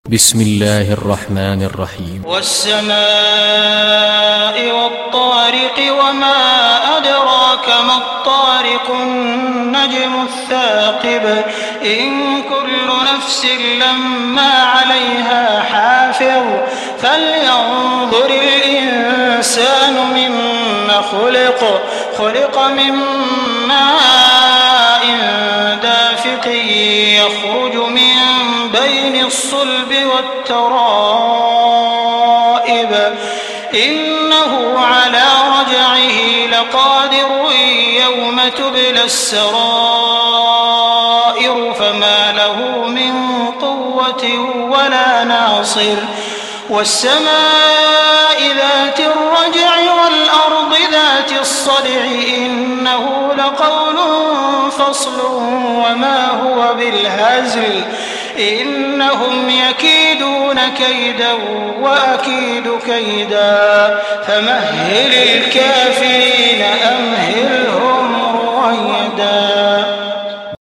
بسم الله الرحمن الرحيم والسماء والطارق وما أدراك ما الطارق النجم الثاقب إن كل نفس لما عليها حافظ فلينظر الإنسان مما خلق من ماء دافق يخرج من بين الصلب والترائب إنه على رجعه لقادر يوم تبلى السرائر فما له من قوة ولا ناصر والسماء ذات الرجع والأرض ذات الصدع إنه لقول فصل وما هو بالهزل إنهم يكيدون كيدا وأكيد كيدا فمهل الكافرين